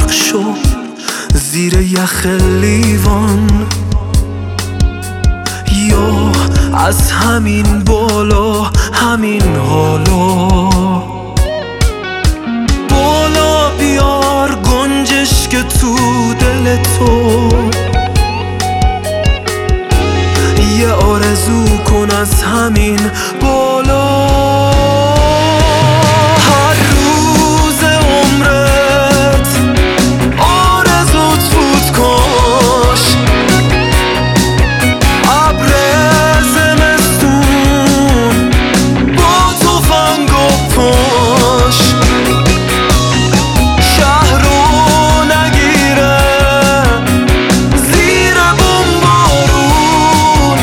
شو زیر یخ لیوان، یا از همین بالا همین حالا بالا بیار گنجش که تو دل تو، یه آرزو کن از همین بالا. هر روز عمرت آرزوت بود کاش ابر زمستون با تفنگ و پاش شهر رو نگیره زیر بمبارون،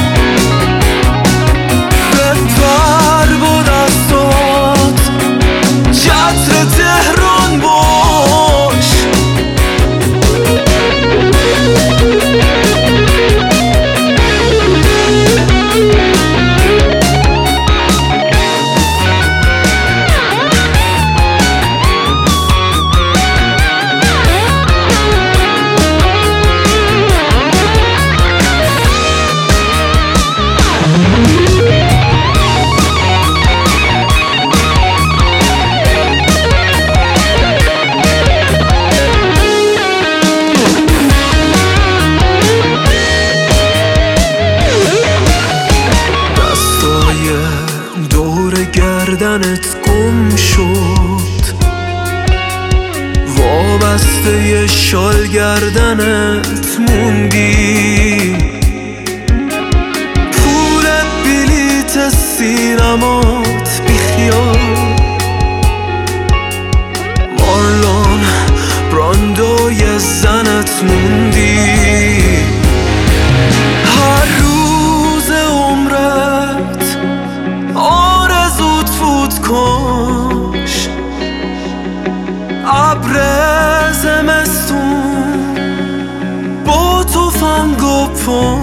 بپر با دستات چتر تهران باش. دور گردنت گم شد، وابسته ی شال گردنت موندی، پول بلیت سینمات بیخیال، مارلون براندوی زنت موندی. هر روز عمرت آرزوت بود کاش ابر زمستون با تفنگ و پاش